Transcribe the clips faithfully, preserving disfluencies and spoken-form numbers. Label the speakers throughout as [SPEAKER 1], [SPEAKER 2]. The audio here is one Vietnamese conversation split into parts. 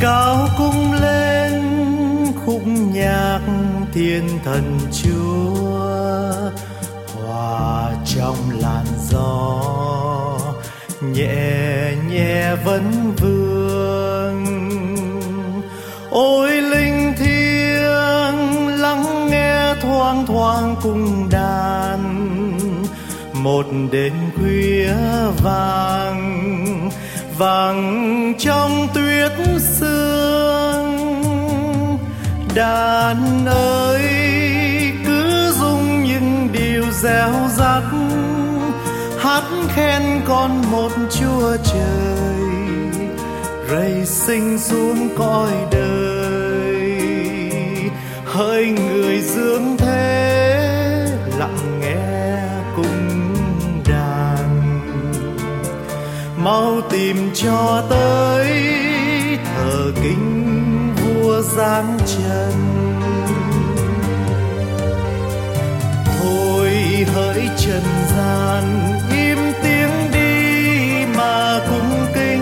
[SPEAKER 1] Cao cung lên khúc nhạc thiên thần Chúa, hòa trong làn gió nhẹ nhẹ vấn vương. Ôi linh thiêng lắng nghe thoang thoảng cung đàn, một đêm khuya vàng vàng trong tuyết sương. Đàn ơi cứ rung những điều réo rắt, hát khen con một Chúa trời rơi sinh xuống cõi đời. Hỡi người dương thế lặng nghe cung đàn, mau tìm cho tới thờ kính vua giáng trần. Thôi hỡi trần gian im tiếng đi mà cung kính,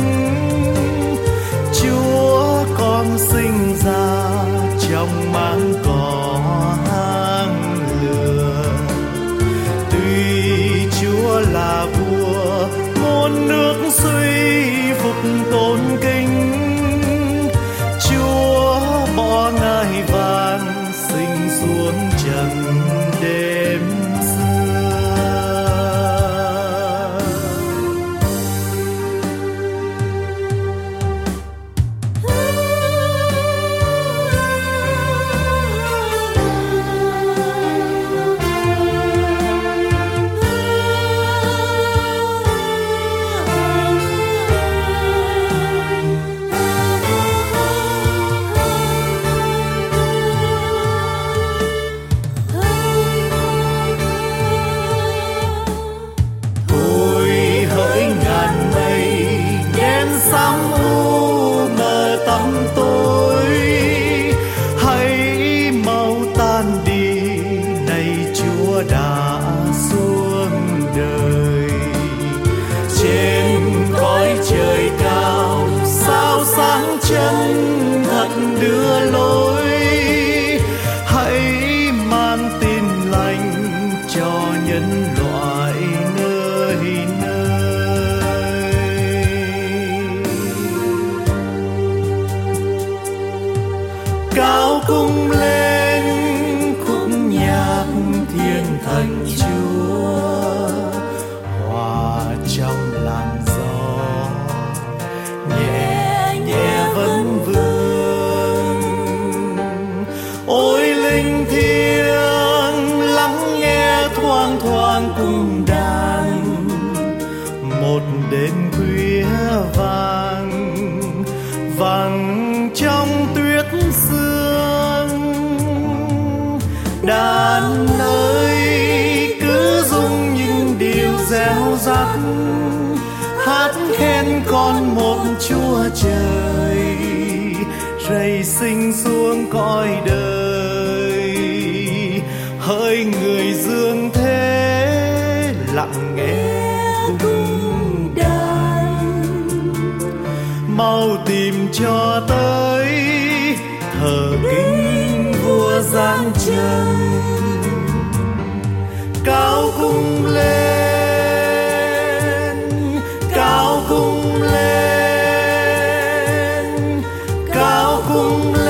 [SPEAKER 1] Chúa con sinh ra trong máng cỏ hang lừa. Tuy Chúa là vua muôn nước suy phục tôn kính, Chúa bỏ ngai vàng sinh xuống trần đêm xưa. Chân thật đưa lối, hãy mang tin lành cho nhân loại nơi nơi. Cao cung lên khúc nhạc thiên thần Chúa, hòa trong làn gió nhẹ vấn vương. Ôi linh thiêng lắng nghe thoang thoảng cung đàn, một đêm khuya vàng vàng trong tuyết sương. Đàn ơi cứ rung những điều réo rắt, hát khen con một Chúa trời rơi sinh xuống cõi đời. Hỡi người dương thế lặng nghe cung đàn, mau tìm cho tới thờ kính vua giáng trần. Cao cung lên, cao cung lên, cao cung lên.